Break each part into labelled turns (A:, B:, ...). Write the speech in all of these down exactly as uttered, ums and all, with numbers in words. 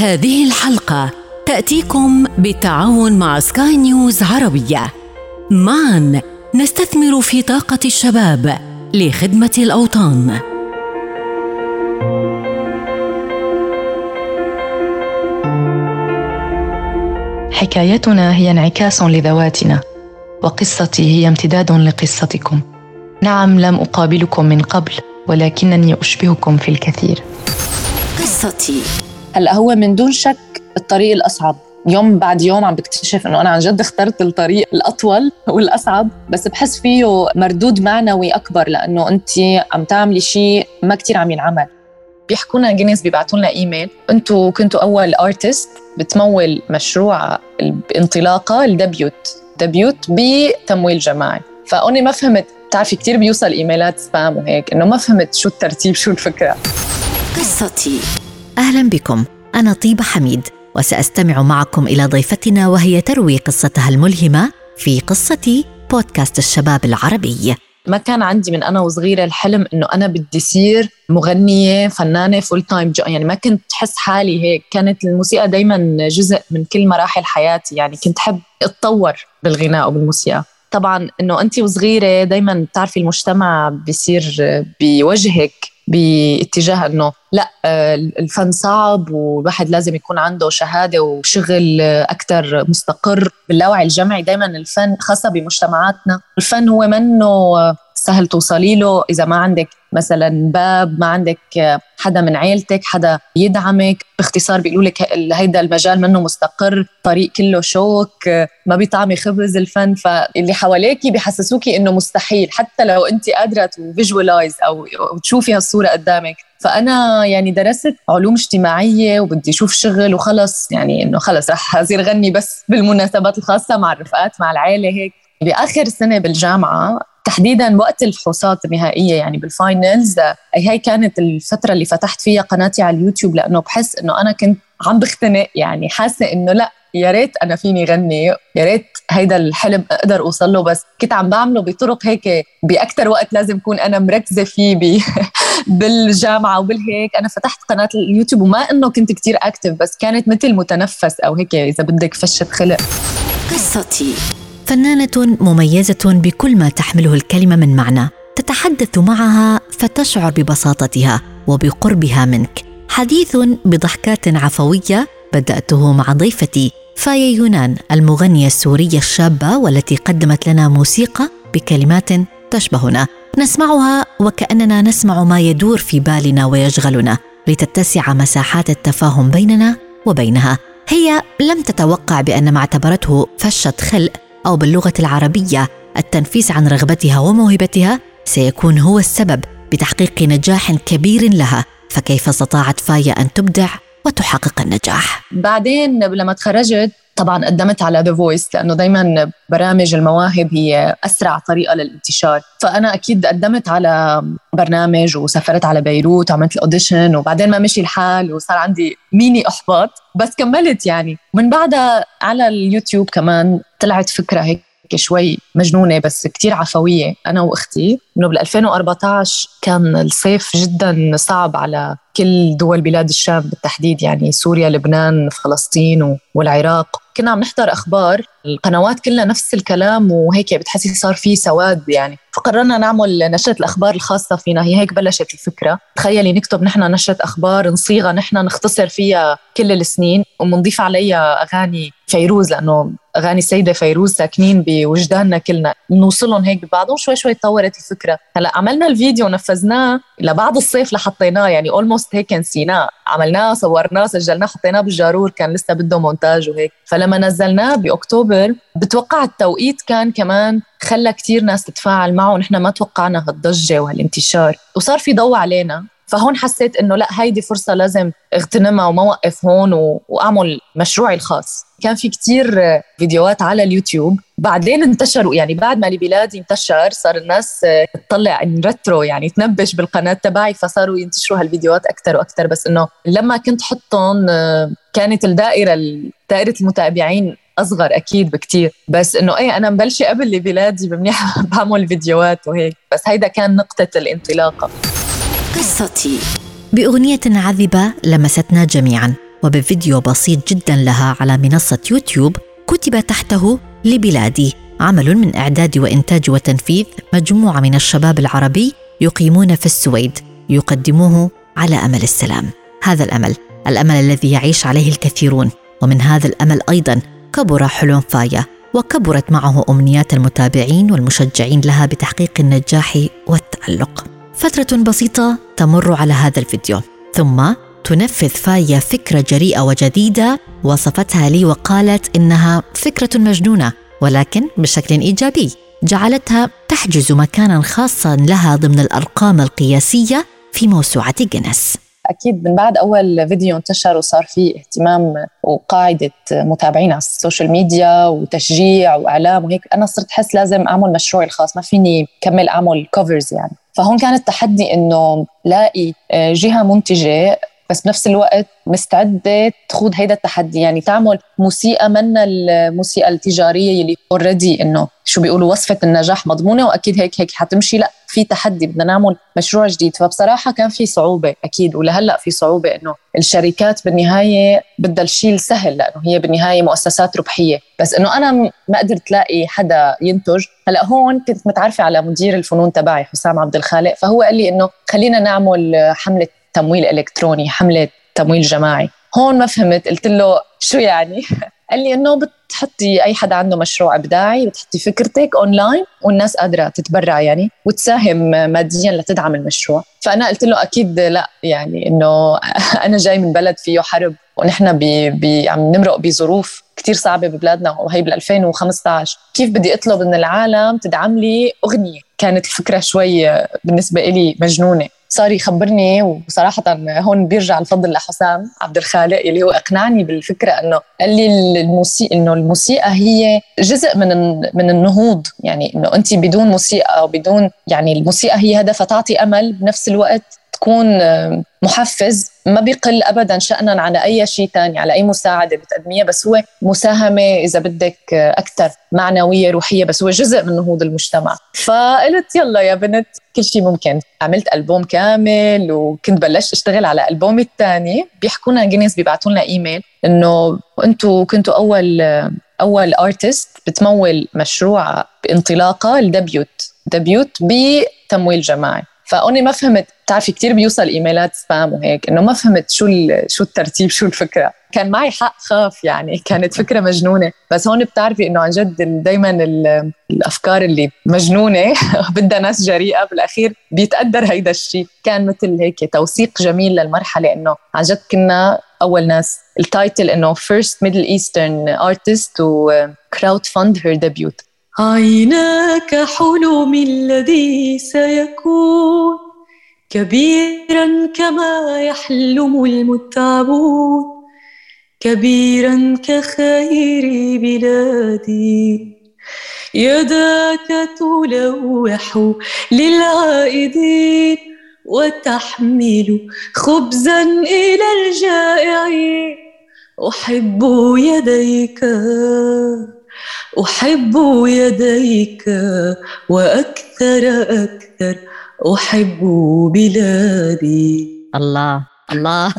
A: هذه الحلقة تأتيكم بالتعاون مع سكاي نيوز عربية. معاً نستثمر في طاقة الشباب لخدمة الأوطان.
B: حكايتنا هي انعكاس لذواتنا، وقصتي هي امتداد لقصتكم. نعم، لم أقابلكم من قبل، ولكنني أشبهكم في الكثير.
A: قصتي.
C: هلأ هو من دون شك الطريق الأصعب. يوم بعد يوم عم بكتشف إنه أنا عن جد اخترت الطريق الأطول والأصعب، بس بحس فيه مردود معنوي أكبر، لأنه أنت عم تعملي شيء ما كتير عم ينعمل. بيحكونا جينيس، بيبعتونا إيميل: أنتوا كنتوا أول آرتست بتمول مشروع الانطلاقة الدبيوت دبيوت بتمويل جماعي. فأني ما فهمت، تعرفي كتير بيوصل إيميلات سبام وهيك، إنه ما فهمت شو الترتيب، شو الفكرة.
A: قصتي.
D: أهلا بكم، أنا طيبة حميد، وسأستمع معكم إلى ضيفتنا وهي تروي قصتها الملهمة في قصتي بودكاست الشباب العربي.
C: ما كان عندي من أنا وصغيرة الحلم إنه أنا بدي صير مغنية فنانة فول تايم، يعني ما كنت حس حالي هيك. كانت الموسيقى دايما جزء من كل مراحل حياتي، يعني كنت حب اتطور بالغناء وبالموسيقى. طبعا إنه أنتي وصغيرة دايما تعرفي المجتمع بيصير بيوجهك باتجاه إنه لا، الفن صعب والواحد لازم يكون عنده شهادة وشغل أكتر مستقر. باللاوعي الجمعي دايما الفن، خاصة بمجتمعاتنا، الفن هو منه سهل توصلي له إذا ما عندك مثلا باب، ما عندك حدا من عيلتك حدا يدعمك. باختصار بيقولوا لك هيدا المجال منه مستقر، طريق كله شوك، ما بيطعمي خبز الفن. فاللي حواليكي بيحسسوكي إنه مستحيل، حتى لو أنت قادرة تفيجوالايز أو تشوفي هالصورة قدامك. فأنا يعني درست علوم اجتماعية وبدي أشوف شغل وخلص، يعني إنه خلص رح أصير غني بس بالمناسبات الخاصة مع الرفقات مع العائلة هيك. بآخر سنة بالجامعة تحديداً وقت الفحوصات النهائية، يعني بالفاينلز، هاي كانت الفترة اللي فتحت فيها قناتي على اليوتيوب، لأنه بحس إنه أنا كنت عم بختنق، يعني حاسة إنه لا، يا ريت أنا فيني غني، يا ريت هيدا الحلم أقدر أوصل له، بس كنت عم بعمله بطرق هيك بأكتر وقت لازم أكون أنا مركزة فيه بي بالجامعة وبالهيك. أنا فتحت قناة اليوتيوب، وما إنه كنت كتير أكتف، بس كانت مثل متنفس أو هيك إذا بدك فشة خلق.
A: قصتي.
D: فنانة مميزة بكل ما تحمله الكلمة من معنى، تتحدث معها فتشعر ببساطتها وبقربها منك. حديث بضحكات عفوية بدأته مع ضيفتي فايا يونان، المغنية السورية الشابة والتي قدمت لنا موسيقى بكلمات تشبهنا، نسمعها وكأننا نسمع ما يدور في بالنا ويشغلنا، لتتسع مساحات التفاهم بيننا وبينها. هي لم تتوقع بأن ما اعتبرته فشة خلق أو باللغة العربية التنفيس عن رغبتها وموهبتها سيكون هو السبب بتحقيق نجاح كبير لها. فكيف استطاعت فايا أن تبدع وتحقق النجاح؟
C: بعدين لما تخرجت طبعاً قدمت على The Voice، لأنه دايماً برامج المواهب هي أسرع طريقة للانتشار. فأنا أكيد قدمت على برنامج وسافرت على بيروت وعملت الأوديشن، وبعدين ما مشي الحال وصار عندي ميني أحباط، بس كملت يعني. من بعدها على اليوتيوب كمان طلعت فكرة هيك شوي مجنونة بس كتير عفوية، أنا وأختي، إنه بالألفين وأربعة عشر كان الصيف جداً صعب على كل دول بلاد الشام بالتحديد، يعني سوريا، لبنان، فلسطين والعراق. كنا عم نحضر أخبار، القنوات كلها نفس الكلام، وهيك بتحسي صار فيه سواد يعني. فقررنا نعمل نشرة الأخبار الخاصة فينا، هي هيك بلشت الفكرة. تخيلي نكتب نحن نشرة أخبار، نصيغها نحن، نختصر فيها كل السنين، ومنضيف عليها أغاني فيروز، لأنه أغاني السيدة فيروز ساكنين بوجداننا كلنا، نوصلهم هيك ببعض. وشوي شوي تطورت الفكرة. هلأ عملنا الفيديو ونفذناه لبعض الصيف لحطيناه، يعني almost هيك نسيناه، عملناه صورناه سجلناه حطيناه بالجارور، كان لسه بده مونتاج وهيك. فلما نزلناه بأكتوبر بتوقع التوقيت كان كمان خلى كتير ناس تتفاعل معه، ونحن ما توقعنا هالضجة وهالانتشار، وصار في ضوء علينا. فهون حسيت إنه لا، هيدي فرصة لازم اغتنمها وما وقف هون و... وأعمل مشروعي الخاص. كان في كتير فيديوهات على اليوتيوب، بعدين انتشروا، يعني بعد ما لبلادي انتشر صار الناس تطلع الريترو، يعني تنبش بالقناة تبعي، فصاروا ينتشروا هالفيديوهات أكتر وأكتر. بس إنه لما كنت حطهم كانت الدائرة دائرة المتابعين أصغر أكيد بكتير، بس إنه إيه أنا مبلشة قبل لبلادي بمنيح بعمل فيديوهات وهيك. بس هيدا كان نقطة الانطلاقة.
A: قصتي.
D: بأغنية عذبة لمستنا جميعا، وبفيديو بسيط جدا لها على منصة يوتيوب كتب تحته: لبلادي، عمل من إعداد وإنتاج وتنفيذ مجموعة من الشباب العربي يقيمون في السويد، يقدموه على أمل السلام. هذا الأمل، الأمل الذي يعيش عليه الكثيرون، ومن هذا الأمل أيضا كبر حلم فايا، وكبرت معه أمنيات المتابعين والمشجعين لها بتحقيق النجاح والتألق. فترة بسيطة تمر على هذا الفيديو، ثم تنفذ فايا فكرة جريئة وجديدة وصفتها لي وقالت إنها فكرة مجنونة، ولكن بشكل إيجابي، جعلتها تحجز مكانا خاصا لها ضمن الأرقام القياسية في موسوعة جينيس.
C: أكيد من بعد أول فيديو انتشر وصار فيه اهتمام وقاعدة متابعين على السوشيال ميديا وتشجيع وإعلام وهيك، أنا صرت حس لازم أعمل مشروعي الخاص، ما فيني كمل أعمل كوفرز يعني. فهون كان التحدي إنه لاقي جهة منتجة بس بنفس الوقت مستعدة تخوض هيدا التحدي، يعني تعمل موسيقى من الموسيقى التجارية اللي already إنه شو بيقولوا وصفة النجاح مضمونة وأكيد هيك هيك حتمشي، لا في تحدي، بدنا نعمل مشروع جديد. فبصراحة كان في صعوبة أكيد، ولهلأ في صعوبة إنه الشركات بالنهاية بدها الشيء السهل لأنه هي بالنهاية مؤسسات ربحية، بس إنه أنا ما قدرت لاقي حدا ينتج. هلأ هون كنت متعرفة على مدير الفنون تبعي حسام عبد الخالق، فهو قال لي إنه خلينا نعمل حملة تمويل إلكتروني، حملة تمويل جماعي. هون ما فهمت، قلت له شو يعني؟ قال لي إنه بتحطي أي حدا عنده مشروع إبداعي، بتحطي فكرتك أونلاين والناس قادرة تتبرع يعني وتساهم مادياً لتدعم المشروع. فأنا قلت له أكيد لا، يعني إنه أنا جاي من بلد فيه حرب ونحن بي بي عم نمرق بظروف كتير صعبة ببلادنا، وهي بال2015 كيف بدي أطلب من العالم تدعم لي أغنية؟ كانت الفكرة شوي بالنسبة إلي مجنونة. صار يخبرني، وصراحة هون بيرجع الفضل لحسام عبد الخالق اللي هو أقنعني بالفكرة، إنه قال لي الموسيقى إنه الموسيقى هي جزء من من النهوض، يعني إنه أنت بدون موسيقى أو بدون يعني الموسيقى هي هدفها تعطي أمل، بنفس الوقت تكون محفز، ما بيقل أبداً شأناً على أي شيء تاني، على أي مساعدة بتقدميها، بس هو مساهمة إذا بدك أكثر معنوية روحية، بس هو جزء من نهوض المجتمع. فقلت يلا يا بنت كل شيء ممكن. عملت ألبوم كامل وكنت بلشت أشتغل على ألبومي الثاني. بيحكونا جينيس بيبعتوا لنا إيميل إنه أنتوا كنتوا أول أول آرتست بتمول مشروع بانطلاقة الدبيوت دبيوت بتمويل جماعي. فأني ما فهمت، تعرفي كتير بيوصل إيميلات سبام وهيك، إنه ما فهمت شو شو الترتيب، شو الفكرة. كان معي حق خاف، يعني كانت فكرة مجنونة، بس هون بتعرفي إنه عن جد دايماً الأفكار اللي مجنونة بدها ناس جريئة، بالأخير بيتقدر هيدا الشيء. كان مثل هيك توثيق جميل للمرحلة، إنه عن جد كنا أول ناس. التايتل إنه First Middle Eastern Artist to Crowdfund Her Debut.
E: عيناك حلم الذي سيكون كبيراً كما يحلم المتعبون، كبيراً كخير بلادي، يداك تلوح للعائدين وتحمل خبزاً إلى الجائعين. أحب يديك أحب يديك وأكثر أكثر أحب بلادي.
D: الله الله.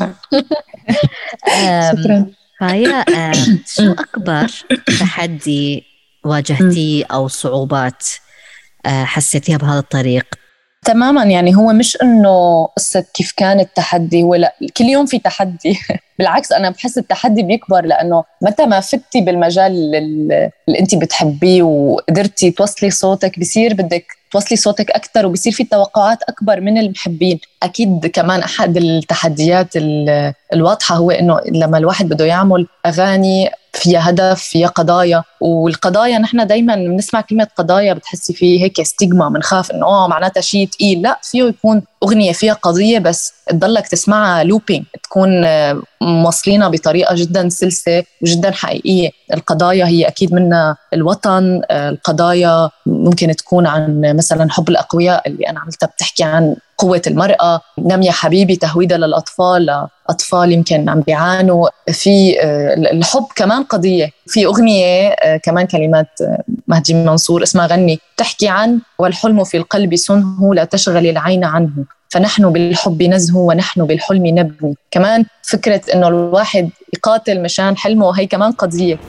C: شكرا.
D: فايا، شو أكبر تحدي واجهتي أو صعوبات حسيتيها بهذا الطريق؟
C: تماماً، يعني هو مش إنه قصة كيف كان التحدي، ولا كل يوم في تحدي. بالعكس أنا بحس التحدي بيكبر، لأنه متى ما فتي بالمجال اللي أنت بتحبيه وقدرتي توصلي صوتك، بصير بدك توصلي صوتك أكتر، وبصير في توقعات أكبر من المحبين. أكيد كمان أحد التحديات الواضحة هو إنه لما الواحد بده يعمل أغاني فيها هدف، فيها قضايا، والقضايا نحن دايما بنسمع كلمة قضايا بتحسي فيه هيك ستيغما، منخاف إنه آه معناتها شيء تقيل. لا، فيه يكون أغنية فيها قضية بس تضلك تسمعها لوبينج، تكون موصلينها بطريقة جدا سلسة وجدا حقيقية. القضايا هي أكيد منها الوطن، القضايا ممكن تكون عن مثلا حب الأقوياء اللي أنا عملتها، بتحكي عن قوة المرأة. نم يا حبيبي تهويدا للأطفال، أطفال يمكن عم بيعانوا. في الحب كمان قضية. في أغنية كمان كلمات مهدي منصور اسمها غني، تحكي عن والحلم في القلب سنه لا تشغل العين عنه. فنحن بالحب نزهو ونحن بالحلم نبني. كمان فكرة إنه الواحد يقاتل مشان حلمه هي كمان قضية.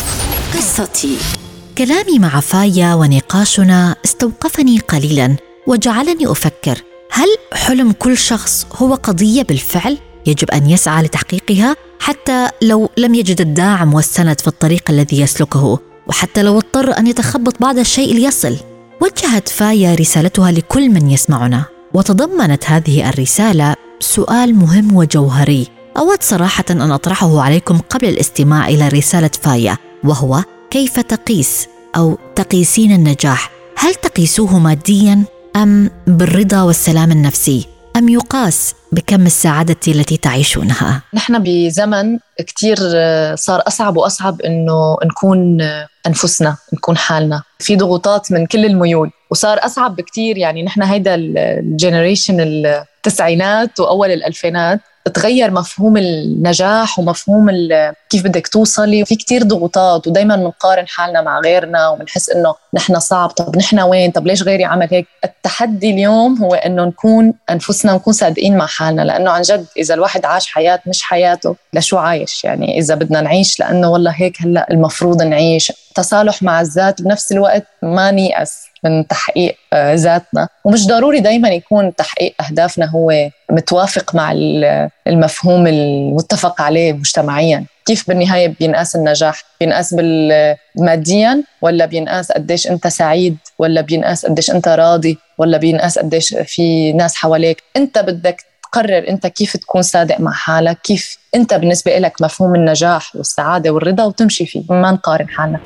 A: قصتي.
D: كلامي مع فايا ونقاشنا استوقفني قليلاً وجعلني أفكر، هل حلم كل شخص هو قضية بالفعل يجب أن يسعى لتحقيقها حتى لو لم يجد الداعم والسند في الطريق الذي يسلكه، وحتى لو اضطر أن يتخبط بعض الشيء ليصل؟ وجهت فايا رسالتها لكل من يسمعنا، وتضمنت هذه الرسالة سؤال مهم وجوهري أود صراحة أن أطرحه عليكم قبل الاستماع إلى رسالة فايا، وهو: كيف تقيس أو تقيسين النجاح؟ هل تقيسوه مادياً أم بالرضا والسلام النفسي؟ أم يقاس بكم السعادة التي تعيشونها؟
C: نحن بزمن كتير صار أصعب وأصعب إنه نكون أنفسنا، نكون حالنا، في ضغوطات من كل الميول، وصار أصعب بكتير. يعني نحن هيدا الجينيريشن التسعينات وأول الألفينات تغير مفهوم النجاح ومفهوم كيف بدك توصلي، وفي كتير ضغوطات، ودايما منقارن حالنا مع غيرنا ومنحس إنه نحن صعب، طب نحن وين، طب ليش غيري عمل هيك. التحدي اليوم هو إنه نكون أنفسنا ونكون صادقين مع حالنا، لأنه عن جد إذا الواحد عاش حياة مش حياته لشو عايش؟ يعني إذا بدنا نعيش لأنه والله هيك هلأ المفروض نعيش، تصالح مع الذات، بنفس الوقت ما نيأس من تحقيق ذاتنا. ومش ضروري دايما يكون تحقيق أهدافنا هو متوافق مع المفهوم المتفق عليه مجتمعيا. كيف بالنهاية بينقاس النجاح؟ بينقاس ماديا، ولا بينقاس قديش أنت سعيد، ولا بينقاس قديش أنت راضي، ولا بينقاس قديش في ناس حواليك؟ أنت بدك تقرر أنت كيف تكون صادق مع حالك، كيف أنت بالنسبة لك مفهوم النجاح والسعادة والرضا، وتمشي فيه، ما نقارن حالنا.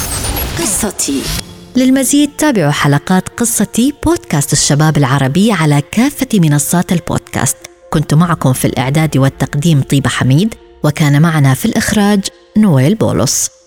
A: قصتي.
D: للمزيد تابعوا حلقات قصتي بودكاست الشباب العربي على كافة منصات البودكاست. كنت معكم في الإعداد والتقديم طيبة حميد، وكان معنا في الإخراج نويل بولس.